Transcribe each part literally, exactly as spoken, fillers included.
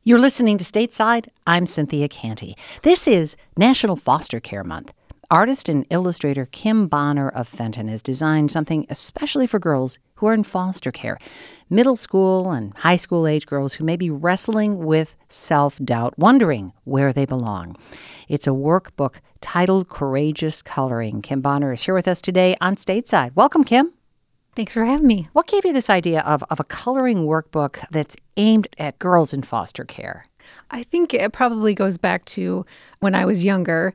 You're listening to Stateside. I'm Cynthia Canty. This is National Foster Care Month. Artist and illustrator Kim Bonner of Fenton has designed something especially for girls who are in foster care. Middle school and high school age girls who may be wrestling with self-doubt, wondering where they belong. It's a workbook titled Courageous Coloring. Kim Bonner is here with us today on Stateside. Welcome, Kim. Thanks for having me. What gave you this idea of, of a coloring workbook that's aimed at girls in foster care? I think it probably goes back to when I was younger.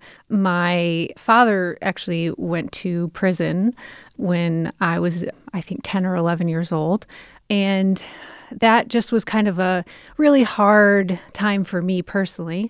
My father actually went to prison when I was, I think, ten or eleven years old. And that just was kind of a really hard time for me personally.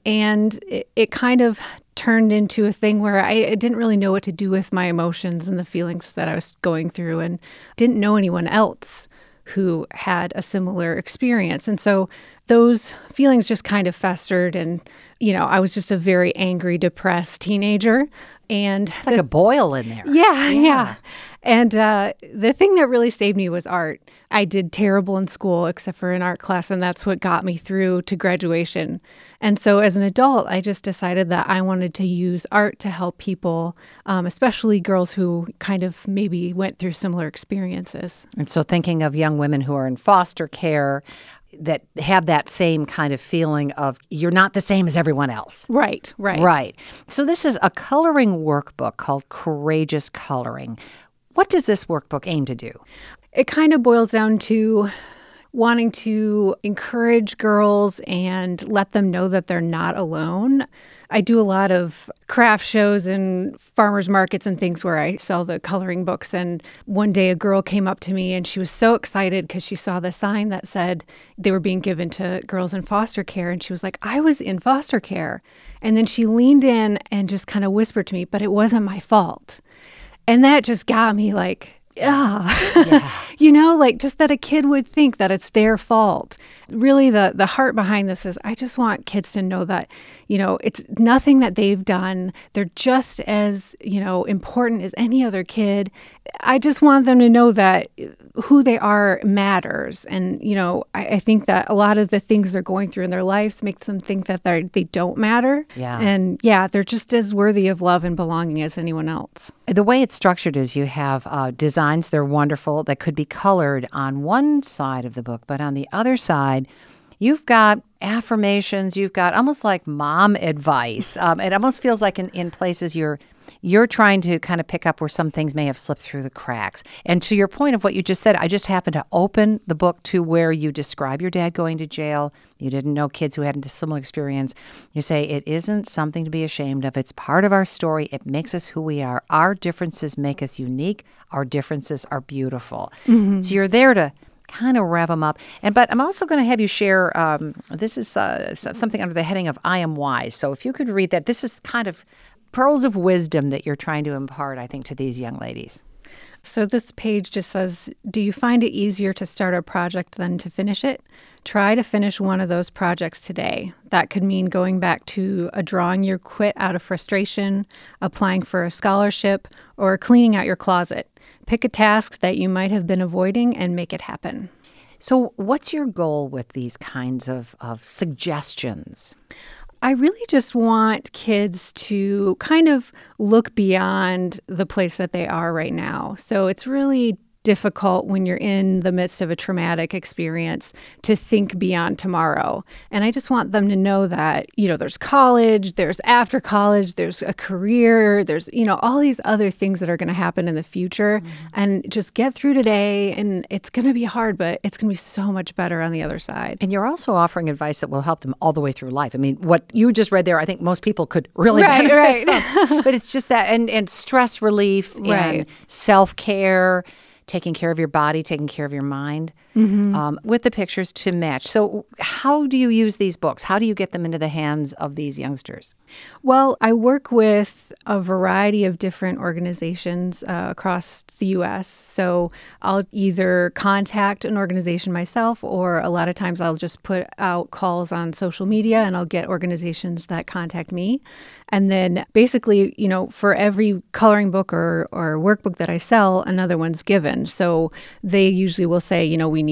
And it, it kind of turned into a thing where I, I didn't really know what to do with my emotions and the feelings that I was going through, and didn't know anyone else who had a similar experience. And so those feelings just kind of festered, and, you know, I was just a very angry, depressed teenager. And it's like the, a boil in there. Yeah, yeah. yeah. And uh, the thing that really saved me was art. I did terrible in school except for an art class, and that's what got me through to graduation. And so as an adult, I just decided that I wanted to use art to help people, um, especially girls who kind of maybe went through similar experiences. And so thinking of young women who are in foster care that have that same kind of feeling of you're not the same as everyone else. Right, right. Right. So this is a coloring workbook called Courageous Coloring. What does this workbook aim to do? It kind of boils down to wanting to encourage girls and let them know that they're not alone. I do a lot of craft shows and farmers markets and things where I sell the coloring books. And one day a girl came up to me and she was so excited because she saw the sign that said they were being given to girls in foster care. And she was like, I was in foster care. And then she leaned in and just kind of whispered to me, but it wasn't my fault. And that just got me like, ah, yeah. You know, like just that a kid would think that it's their fault. Really, the the heart behind this is I just want kids to know that, you know, it's nothing that they've done. They're just as, you know, important as any other kid. I just want them to know that who they are matters. And, you know, I, I think that a lot of the things they're going through in their lives makes them think that they they don't matter. Yeah. And yeah, they're just as worthy of love and belonging as anyone else. The way it's structured is you have uh, designs, they're wonderful, that could be colored on one side of the book, but on the other side, you've got affirmations, you've got almost like mom advice. Um, it almost feels like in, in places you're you're trying to kind of pick up where some things may have slipped through the cracks. And to your point of what you just said, I just happened to open the book to where you describe your dad going to jail. You didn't know kids who had a similar experience. You say it isn't something to be ashamed of. It's part of our story. It makes us who we are. Our differences make us unique. Our differences are beautiful. Mm-hmm. So you're there to kind of rev them up. And but I'm also going to have you share, um, this is uh, something under the heading of I Am Wise. So if you could read that, this is kind of pearls of wisdom that you're trying to impart, I think, to these young ladies. So this page just says, do you find it easier to start a project than to finish it? Try to finish one of those projects today. That could mean going back to a drawing you quit out of frustration, applying for a scholarship, or cleaning out your closet. Pick a task that you might have been avoiding and make it happen. So what's your goal with these kinds of, of suggestions? I really just want kids to kind of look beyond the place that they are right now. So it's really difficult when you're in the midst of a traumatic experience to think beyond tomorrow. And I just want them to know that, you know, there's college, there's after college, there's a career, there's, you know, all these other things that are going to happen in the future. Mm-hmm. And just get through today. And it's going to be hard, but it's going to be so much better on the other side. And you're also offering advice that will help them all the way through life. I mean, what you just read there, I think most people could really right, benefit right. from. But it's just that, and, and stress relief right. and self-care, taking care of your body, taking care of your mind, mm-hmm. um, with the pictures to match. So how do you use these books? How do you get them into the hands of these youngsters? Well, I work with a variety of different organizations uh, across the U S. So I'll either contact an organization myself, or a lot of times I'll just put out calls on social media and I'll get organizations that contact me. And then basically, you know, for every coloring book or, or workbook that I sell, another one's given. So they usually will say, you know, we need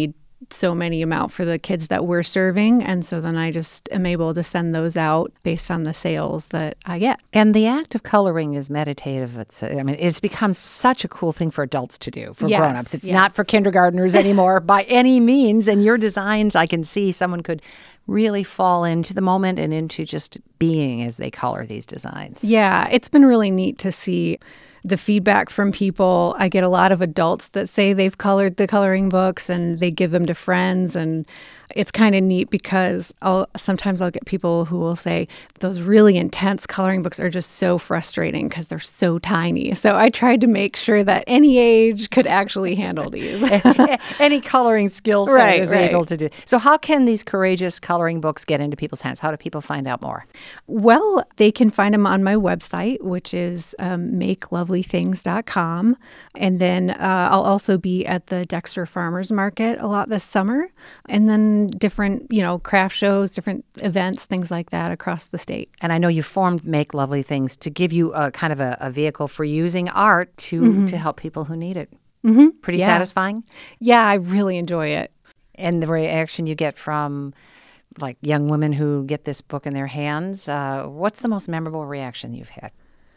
so many amount for the kids that we're serving. And so then I just am able to send those out based on the sales that I get. And the act of coloring is meditative. It's, I mean, it's become such a cool thing for adults to do, for Yes, grown-ups. It's yes. not for kindergartners anymore by any means. And your designs, I can see someone could really fall into the moment and into just being as they color these designs. Yeah, it's been really neat to see the feedback from people. I get a lot of adults that say they've colored the coloring books and they give them to friends. And it's kind of neat because I'll sometimes I'll get people who will say those really intense coloring books are just so frustrating because they're so tiny. So I tried to make sure that any age could actually handle these. Any coloring skill set Right, is right. able to do. So how can these courageous coloring books get into people's hands? How do people find out more? Well, they can find them on my website, which is um, make lovely things dot com. And then uh, I'll also be at the Dexter Farmers Market a lot this summer. And then different, you know, craft shows, different events, things like that across the state. And I know you formed Make Lovely Things to give you a kind of a, a vehicle for using art to, Mm-hmm. to help people who need it. Mm-hmm. Pretty Yeah. satisfying? Yeah, I really enjoy it. And the reaction you get from like young women who get this book in their hands, uh, what's the most memorable reaction you've had?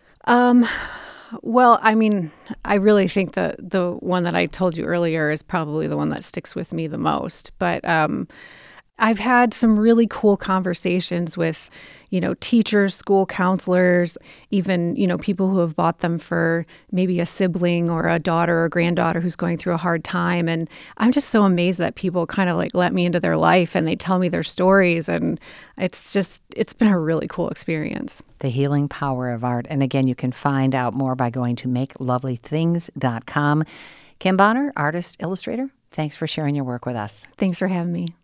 Um, well, I mean, I really think the the one that I told you earlier is probably the one that sticks with me the most. But um, I've had some really cool conversations with, you know, teachers, school counselors, even, you know, people who have bought them for maybe a sibling or a daughter or granddaughter who's going through a hard time. And I'm just so amazed that people kind of like let me into their life and they tell me their stories. And it's just, it's been a really cool experience. The healing power of art. And again, you can find out more by going to make lovely things dot com. Kim Bonner, artist, illustrator, thanks for sharing your work with us. Thanks for having me.